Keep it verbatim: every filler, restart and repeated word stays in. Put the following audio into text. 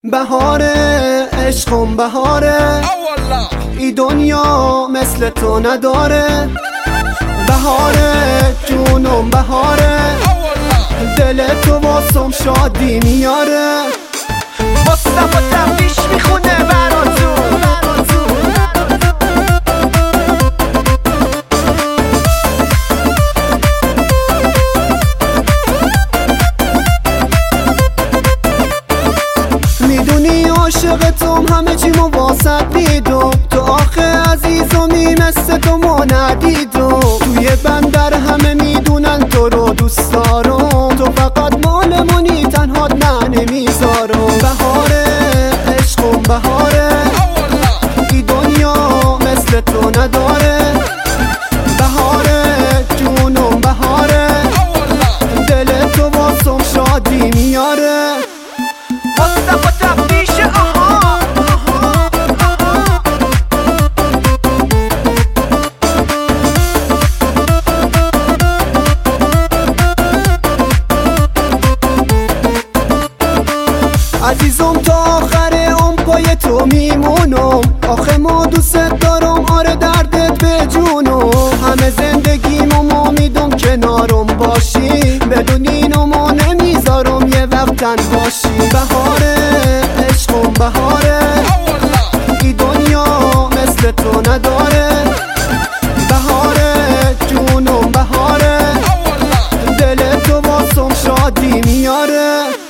بهاره عشقم بهاره، ای دنیا مثل تو نداره. بهاره جونم بهاره، دل تو واسم شادی میاره. مصطفی تفتیش میخونه براتون. میدونی عاشقتم، همه چی مو واسط میدم. تو آخه عزیزمی مثل تو ما ندیدم. توی بندر همه میدونن تو رو دوست دارم. تو فقط مالمونی، تنها نه نمیذارم. بهاره عشقم بهاره، ای دنیا مثل تو نداره. بهاره جونم بهاره، دل تو واسم شادی میاره. مصطفی تفتیش آها عزیزم، تا آخر اون پای تو میمونم. آخه ما دوست دارم، آره دردت به جونم. همه زندگیمو امیدم کنارم باشی. بدون اینو ما نمیذارم یه وقت تن باشی. بهاره عشقم بهاره، ای دنیا مثل تو نداره. بهاره جونم بهاره، دل تو واسم شادی میاره.